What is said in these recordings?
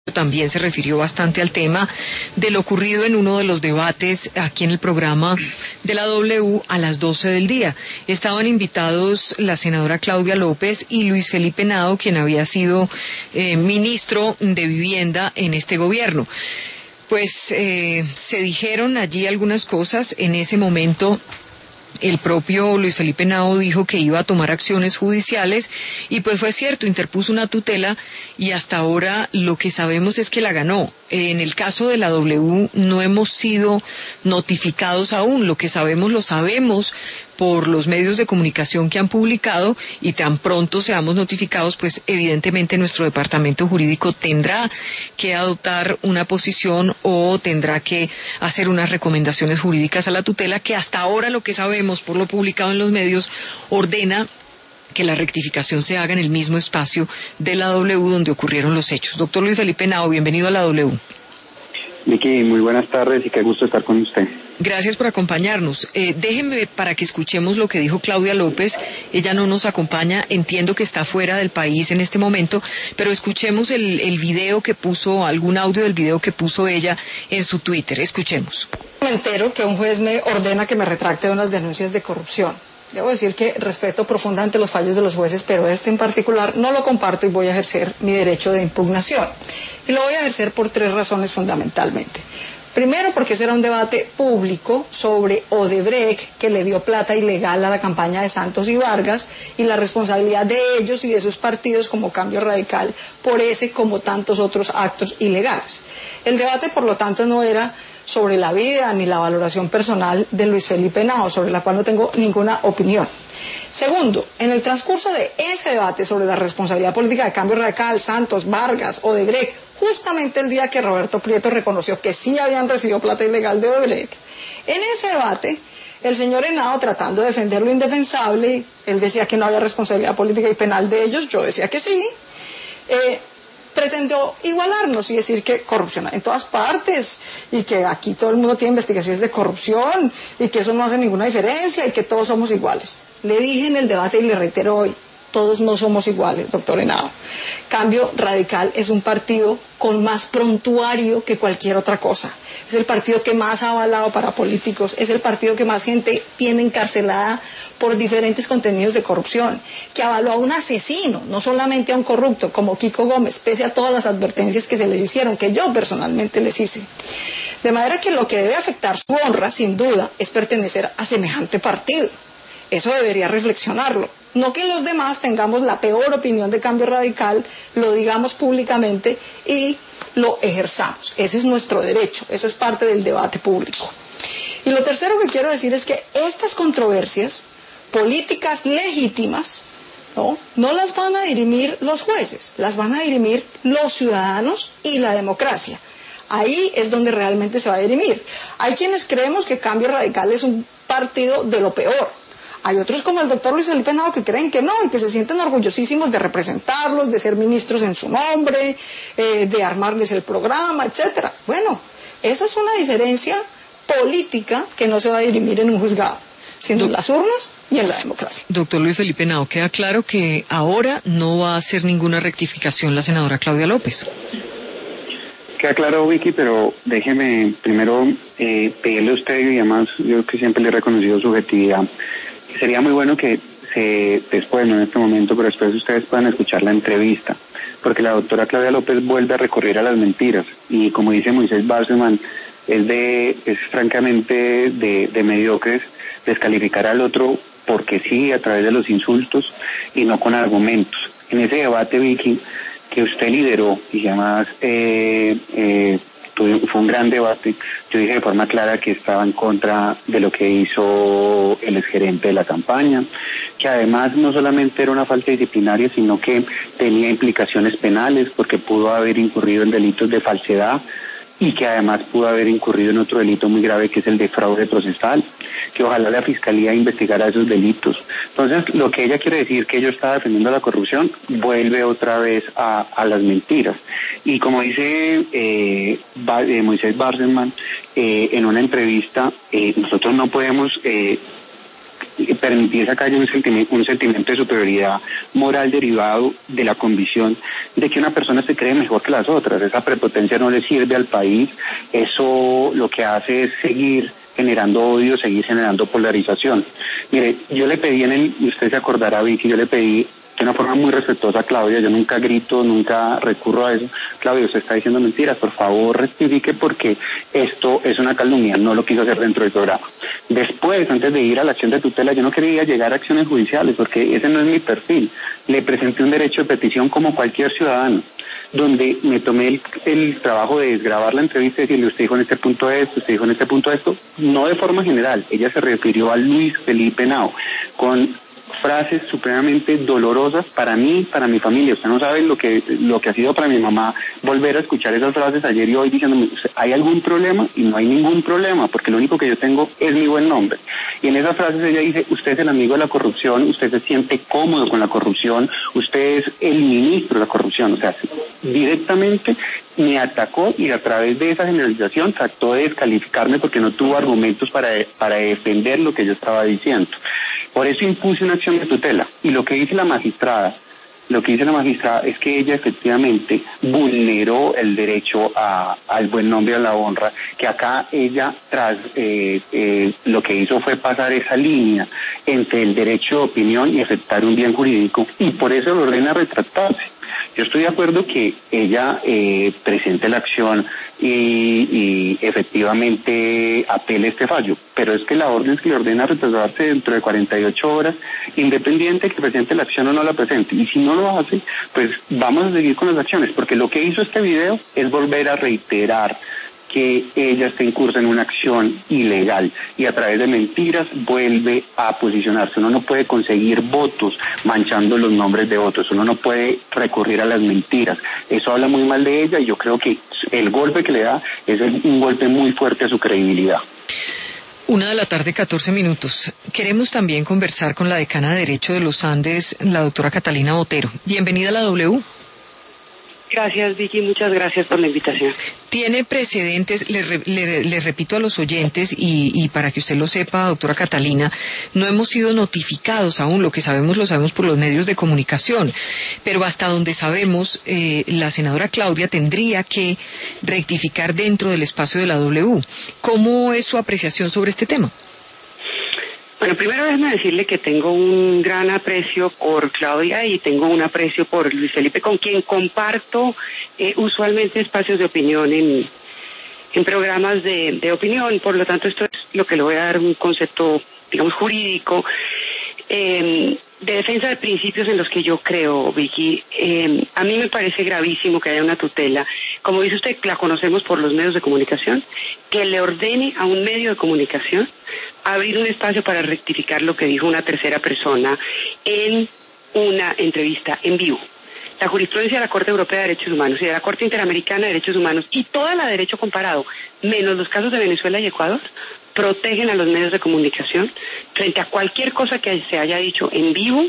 también se refirió bastante al tema de lo ocurrido en uno de los debates aquí en el programa de la W a las 12 del día. Estaban invitados la senadora Claudia López y Luis Felipe Henao, quien había sido ministro de Vivienda en este gobierno. Pues se dijeron allí algunas cosas. En ese momento el propio Luis Felipe Henao dijo que iba a tomar acciones judiciales y pues fue cierto, interpuso una tutela y hasta ahora lo que sabemos es que la ganó. En el caso de la W no hemos sido notificados aún, lo que sabemos lo sabemos por los medios de comunicación que han publicado y tan pronto seamos notificados, pues evidentemente nuestro departamento jurídico tendrá que adoptar una posición o tendrá que hacer unas recomendaciones jurídicas a la tutela que hasta ahora lo que sabemos por lo publicado en los medios ordena que la rectificación se haga en el mismo espacio de la W donde ocurrieron los hechos. Doctor Luis Felipe Henao, bienvenido a la W. Vicky, muy buenas tardes y qué gusto estar con usted. Gracias por acompañarnos. Déjenme para que escuchemos lo que dijo Claudia López. Ella no nos acompaña, entiendo que está fuera del país en este momento, pero escuchemos el video que puso, algún audio del video que puso ella en su Twitter. Escuchemos. Me entero que un juez me ordena que me retracte de unas denuncias de corrupción. Debo decir que respeto profundamente los fallos de los jueces, pero este en particular no lo comparto y voy a ejercer mi derecho de impugnación. Y lo voy a ejercer por 3 razones fundamentalmente. Primero, porque ese era un debate público sobre Odebrecht, que le dio plata ilegal a la campaña de Santos y Vargas, y la responsabilidad de ellos y de sus partidos como Cambio Radical por ese como tantos otros actos ilegales. El debate, por lo tanto, no era sobre la vida ni la valoración personal de Luis Felipe Henao, sobre la cual no tengo ninguna opinión. Segundo, en el transcurso de ese debate sobre la responsabilidad política de Cambio Radical, Santos, Vargas, Odebrecht, justamente el día que Roberto Prieto reconoció que sí habían recibido plata ilegal de Odebrecht, en ese debate el señor Henao, tratando de defender lo indefensable, él decía que no había responsabilidad política y penal de ellos, yo decía que sí, pretendió igualarnos y decir que corrupción en todas partes y que aquí todo el mundo tiene investigaciones de corrupción y que eso no hace ninguna diferencia y que todos somos iguales. Le dije en el debate y le reitero hoy, todos no somos iguales, doctor Henao. Cambio Radical es un partido con más prontuario que cualquier otra cosa. Es el partido que más ha avalado para políticos, es el partido que más gente tiene encarcelada por diferentes contenidos de corrupción, que avaló a un asesino, no solamente a un corrupto, como Kiko Gómez, pese a todas las advertencias que se les hicieron, que yo personalmente les hice. De manera que lo que debe afectar su honra, sin duda, es pertenecer a semejante partido. Eso debería reflexionarlo. No que los demás tengamos la peor opinión de Cambio Radical, lo digamos públicamente y lo ejerzamos. Ese es nuestro derecho, eso es parte del debate público. Y lo tercero que quiero decir es que estas controversias políticas legítimas no las van a dirimir los jueces, las van a dirimir los ciudadanos y la democracia. Ahí es donde realmente se va a dirimir. Hay quienes creemos que Cambio Radical es un partido de lo peor. Hay otros como el doctor Luis Felipe Henao que creen que no y que se sienten orgullosísimos de representarlos, de ser ministros en su nombre, de armarles el programa, etcétera. Bueno, esa es una diferencia política que no se va a dirimir en un juzgado, sino en las urnas y en la democracia. Doctor Luis Felipe Henao, queda claro que ahora no va a hacer ninguna rectificación la senadora Claudia López. Queda claro, Vicky, pero déjeme primero pedirle a usted, y además yo que siempre le he reconocido su objetividad, que sería muy bueno que después, no en este momento, pero después ustedes puedan escuchar la entrevista, porque la doctora Claudia López vuelve a recurrir a las mentiras, y como dice Moisés Barcelman, es francamente de mediocres descalificar al otro porque sí, a través de los insultos y no con argumentos. En ese debate, Vicky, que usted lideró y además fue un gran debate, yo dije de forma clara que estaba en contra de lo que hizo el exgerente de la campaña, que además no solamente era una falta disciplinaria, sino que tenía implicaciones penales porque pudo haber incurrido en delitos de falsedad y que además pudo haber incurrido en otro delito muy grave que es el de fraude procesal, que ojalá la Fiscalía investigara esos delitos. Entonces, lo que ella quiere decir que yo estaba defendiendo la corrupción, vuelve otra vez a las mentiras. Y como dice Moisés Barcelman en una entrevista, nosotros no podemos permitir sacar un sentimiento de superioridad moral derivado de la convicción de que una persona se cree mejor que las otras. Esa prepotencia no le sirve al país, eso lo que hace es seguir generando odio, seguir generando polarización. Mire, yo le pedí y usted se acordará, Vicky, yo le pedí de una forma muy respetuosa a Claudia, yo nunca grito, nunca recurro a eso. Claudia, usted está diciendo mentiras, por favor rectifique porque esto es una calumnia, no lo quiso hacer dentro del programa. Después, antes de ir a la acción de tutela, yo no quería llegar a acciones judiciales porque ese no es mi perfil. Le presenté un derecho de petición como cualquier ciudadano, donde me tomé el trabajo de desgrabar la entrevista y decirle, usted dijo en este punto esto, usted dijo en este punto esto, no de forma general. Ella se refirió a Luis Felipe Henao, con frases supremamente dolorosas para mí, para mi familia. Usted no sabe lo que ha sido para mi mamá volver a escuchar esas frases ayer y hoy diciéndome, ¿hay algún problema? Y no hay ningún problema, porque lo único que yo tengo es mi buen nombre. Y en esas frases ella dice, usted es el amigo de la corrupción, usted se siente cómodo con la corrupción, usted es el ministro de la corrupción. O sea, directamente me atacó y a través de esa generalización trató de descalificarme porque no tuvo argumentos para defender lo que yo estaba diciendo. Por eso impuse una acción de tutela. Y lo que dice la magistrada es que ella efectivamente vulneró el derecho al buen nombre y a la honra, que acá ella lo que hizo fue pasar esa línea entre el derecho de opinión y aceptar un bien jurídico, y por eso le ordena retractarse. Yo estoy de acuerdo que ella presente la acción y efectivamente apele este fallo, pero es que la orden es que le ordena retrasarse dentro de 48 horas, independiente de que presente la acción o no la presente, y si no lo hace, pues vamos a seguir con las acciones, porque lo que hizo este video es volver a reiterar que ella está incursa en una acción ilegal y a través de mentiras vuelve a posicionarse. Uno no puede conseguir votos manchando los nombres de otros, uno no puede recurrir a las mentiras. Eso habla muy mal de ella y yo creo que el golpe que le da es un golpe muy fuerte a su credibilidad. 1:14 p.m. Queremos también conversar con la decana de Derecho de los Andes, la doctora Catalina Botero. Bienvenida a la W. Gracias, Vicky, muchas gracias por la invitación. Tiene precedentes, le repito a los oyentes y para que usted lo sepa, doctora Catalina, no hemos sido notificados aún, lo sabemos por los medios de comunicación, pero hasta donde sabemos, la senadora Claudia tendría que rectificar dentro del espacio de la W. ¿Cómo es su apreciación sobre este tema? Bueno, primero déjeme decirle que tengo un gran aprecio por Claudia y tengo un aprecio por Luis Felipe, con quien comparto usualmente espacios de opinión en programas de opinión. Por lo tanto, esto es lo que le voy a dar un concepto, digamos, jurídico, de defensa de principios en los que yo creo, Vicky. A mí me parece gravísimo que haya una tutela, como dice usted, la conocemos por los medios de comunicación, que le ordene a un medio de comunicación abrir un espacio para rectificar lo que dijo una tercera persona en una entrevista en vivo. La jurisprudencia de la Corte Europea de Derechos Humanos y de la Corte Interamericana de Derechos Humanos y toda la de derecho comparado, menos los casos de Venezuela y Ecuador, protegen a los medios de comunicación frente a cualquier cosa que se haya dicho en vivo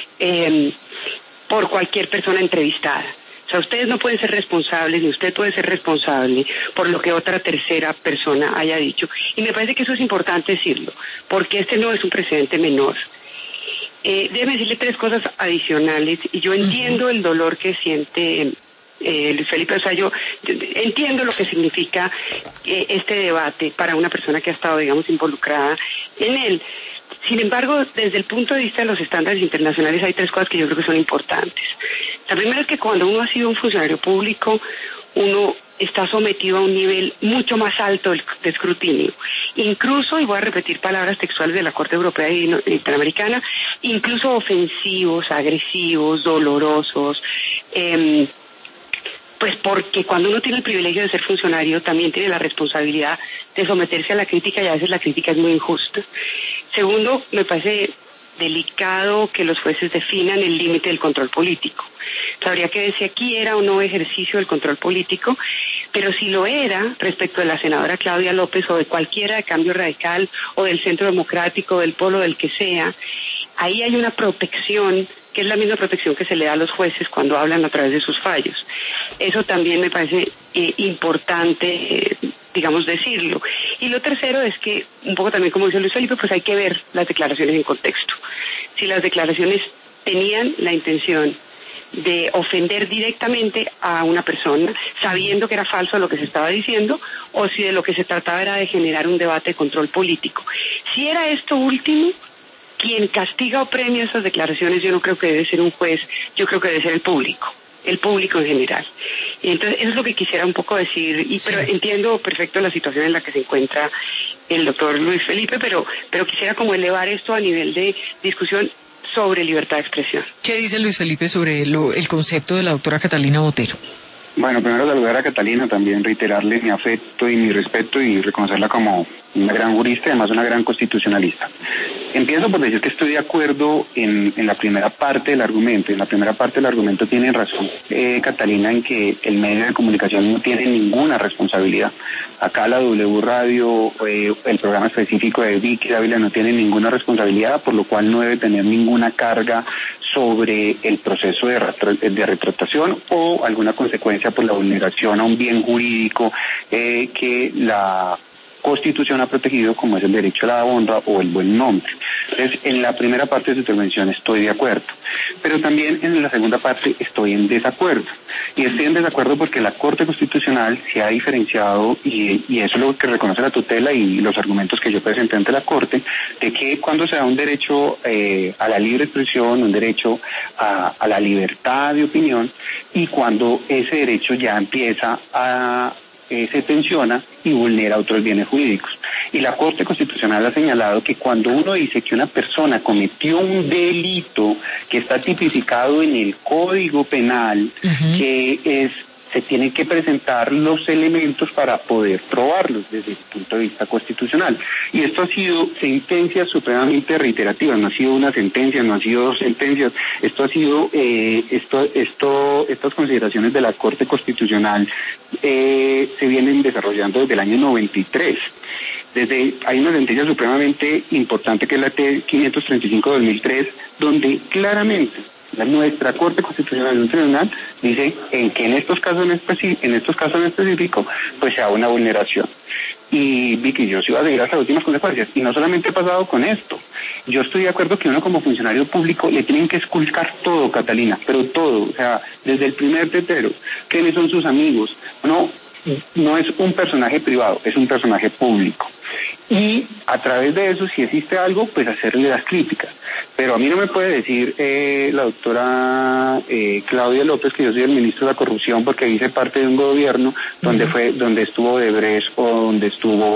por cualquier persona entrevistada. O sea, ustedes no pueden ser responsables, ni usted puede ser responsable por lo que otra tercera persona haya dicho. Y me parece que eso es importante decirlo, porque este no es un precedente menor. Déjeme decirle 3 cosas adicionales, y yo entiendo el dolor que siente Luis Felipe. O sea, yo entiendo lo que significa este debate para una persona que ha estado, digamos, involucrada en él. Sin embargo, desde el punto de vista de los estándares internacionales hay 3 cosas que yo creo que son importantes. La primera es que cuando uno ha sido un funcionario público, uno está sometido a un nivel mucho más alto de escrutinio. Incluso, y voy a repetir palabras textuales de la Corte Europea y Interamericana, incluso ofensivos, agresivos, dolorosos, pues porque cuando uno tiene el privilegio de ser funcionario también tiene la responsabilidad de someterse a la crítica y a veces la crítica es muy injusta. Segundo, me parece delicado que los jueces definan el límite del control político. Habría que ver si aquí era o no ejercicio del control político, pero si lo era respecto de la senadora Claudia López o de cualquiera de Cambio Radical o del Centro Democrático, del Polo, del que sea, ahí hay una protección que es la misma protección que se le da a los jueces cuando hablan a través de sus fallos. Eso también me parece importante, digamos, decirlo. Y lo tercero es que, un poco también como dice Luis Felipe, pues hay que ver las declaraciones en contexto. Si las declaraciones tenían la intención de ofender directamente a una persona, sabiendo que era falso lo que se estaba diciendo, o si de lo que se trataba era de generar un debate de control político. Si era esto último, quien castiga o premia esas declaraciones, yo no creo que debe ser un juez, yo creo que debe ser el público en general. Y entonces, eso es lo que quisiera un poco decir, pero entiendo perfecto la situación en la que se encuentra el doctor Luis Felipe, pero quisiera como elevar esto a nivel de discusión sobre libertad de expresión. ¿Qué dice Luis Felipe sobre el concepto de la doctora Catalina Botero? Bueno, primero saludar a Catalina, también reiterarle mi afecto y mi respeto y reconocerla como una gran jurista y además una gran constitucionalista. Empiezo por decir que estoy de acuerdo en la primera parte del argumento. En la primera parte del argumento tiene razón Catalina en que el medio de comunicación no tiene ninguna responsabilidad. Acá la W Radio, el programa específico de Vicky Dávila no tiene ninguna responsabilidad, por lo cual no debe tener ninguna carga sobre el proceso de retractación o alguna consecuencia por la vulneración a un bien jurídico que la Constitución ha protegido, como es el derecho a la honra o el buen nombre. Entonces, en la primera parte de su intervención estoy de acuerdo, pero también en la segunda parte estoy en desacuerdo. Y estoy en desacuerdo porque la Corte Constitucional se ha diferenciado, y eso es lo que reconoce la tutela y los argumentos que yo presenté ante la Corte, de que cuando se da un derecho a la libre expresión, un derecho a la libertad de opinión, y cuando ese derecho ya empieza se tensiona y vulnera otros bienes jurídicos. Y la Corte Constitucional ha señalado que cuando uno dice que una persona cometió un delito que está tipificado en el Código Penal, que se tienen que presentar los elementos para poder probarlos desde el punto de vista constitucional. Y esto ha sido sentencias supremamente reiterativas, no ha sido una sentencia, no ha sido dos sentencias, esto ha sido, estas consideraciones de la Corte Constitucional se vienen desarrollando desde el año 93. Hay una sentencia supremamente importante que es la T-535-2003, donde claramente nuestra Corte Constitucional Nacional dice que en estos casos en específico pues se da una vulneración. Y Vicky, yo sí voy a seguir hasta las últimas consecuencias. Y no solamente he pasado con esto. Yo estoy de acuerdo que uno como funcionario público le tienen que esculcar todo, Catalina, pero todo. O sea, desde el primer tetero, quiénes son sus amigos. No es un personaje privado, es un personaje público. Y a través de eso, si existe algo, pues hacerle las críticas. Pero a mí no me puede decir la doctora Claudia López que yo soy el ministro de la corrupción porque hice parte de un gobierno donde estuvo Odebrecht o donde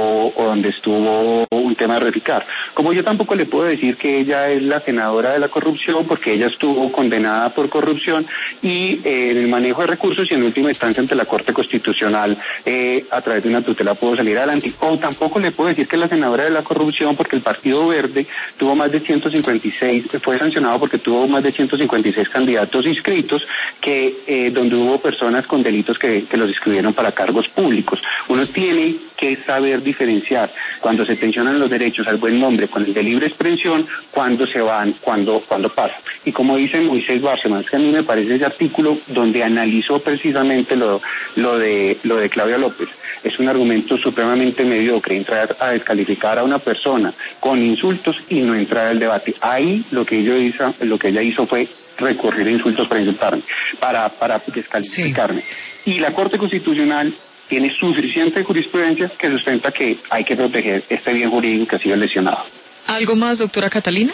estuvo un tema de Reficar. Como yo tampoco le puedo decir que ella es la senadora de la corrupción porque ella estuvo condenada por corrupción y en el manejo de recursos y en última instancia ante la Corte Constitucional a través de una tutela pudo salir adelante. O tampoco le puedo decir que es la senadora de la corrupción porque el Partido Verde tuvo más de 156, fue sancionado porque tuvo más de 156 candidatos inscritos donde hubo personas con delitos que los inscribieron para cargos públicos. Uno tiene que saber diferenciar cuando se tensionan los derechos al buen nombre con el de libre expresión, cuando pasa. Y como dice Moisés Bárcenas, que a mí me parece ese artículo donde analizó precisamente lo de Claudia López. Es un argumento supremamente mediocre, entrar a descalificar a una persona con insultos y no entrar al debate. Ahí lo que ella hizo fue recurrir a insultos para insultarme, para descalificarme. Sí. Y la Corte Constitucional tiene suficiente jurisprudencia que sustenta que hay que proteger este bien jurídico que ha sido lesionado. ¿Algo más, doctora Catalina?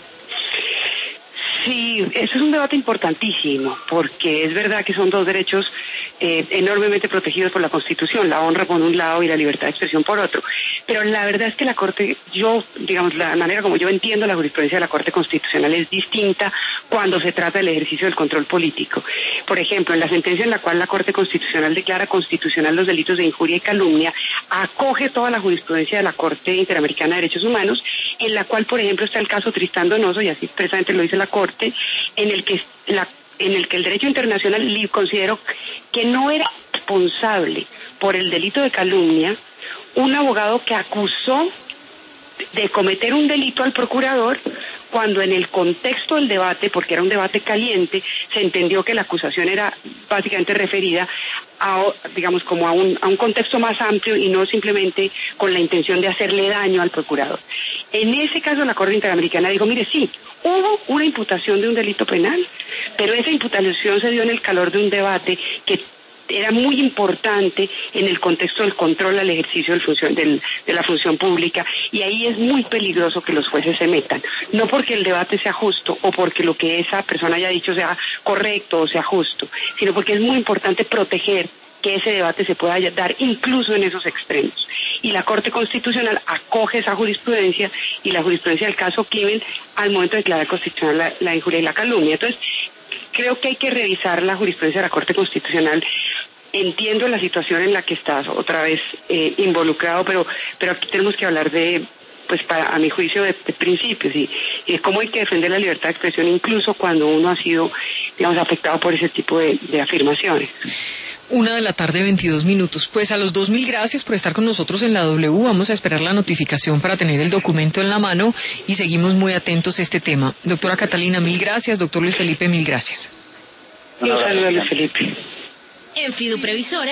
Sí, eso es un debate importantísimo, porque es verdad que son dos derechos enormemente protegidos por la Constitución, la honra por un lado y la libertad de expresión por otro. Pero la verdad es que la Corte, la manera como yo entiendo la jurisprudencia de la Corte Constitucional es distinta cuando se trata del ejercicio del control político. Por ejemplo, en la sentencia en la cual la Corte Constitucional declara constitucional los delitos de injuria y calumnia, acoge toda la jurisprudencia de la Corte Interamericana de Derechos Humanos, en la cual, por ejemplo, está el caso Tristán Donoso, y así expresamente lo dice la Corte, en el que el derecho internacional consideró que no era responsable por el delito de calumnia un abogado que acusó de cometer un delito al procurador cuando en el contexto del debate, porque era un debate caliente, se entendió que la acusación era básicamente referida digamos, como a un contexto más amplio y no simplemente con la intención de hacerle daño al procurador. En ese caso la Corte Interamericana dijo, mire, sí, hubo una imputación de un delito penal, pero esa imputación se dio en el calor de un debate que era muy importante en el contexto del control al ejercicio de la función pública, y ahí es muy peligroso que los jueces se metan, no porque el debate sea justo o porque lo que esa persona haya dicho sea correcto o sea justo, sino porque es muy importante proteger que ese debate se pueda dar incluso en esos extremos. Y la Corte Constitucional acoge esa jurisprudencia y la jurisprudencia del caso Cliven al momento de declarar constitucional la injuria y la calumnia. Entonces, creo que hay que revisar la jurisprudencia de la Corte Constitucional. Entiendo la situación en la que estás otra vez involucrado, pero aquí tenemos que hablar de, pues a mi juicio, de principios y de cómo hay que defender la libertad de expresión incluso cuando uno ha sido, digamos, afectado por ese tipo de afirmaciones. 1:22 p.m. Pues a los dos, mil gracias por estar con nosotros en la W. Vamos a esperar la notificación para tener el documento en la mano y seguimos muy atentos a este tema. Doctora Catalina, mil gracias. Doctor Luis Felipe, mil gracias. Un saludo a Luis Felipe. En Fiduprevisora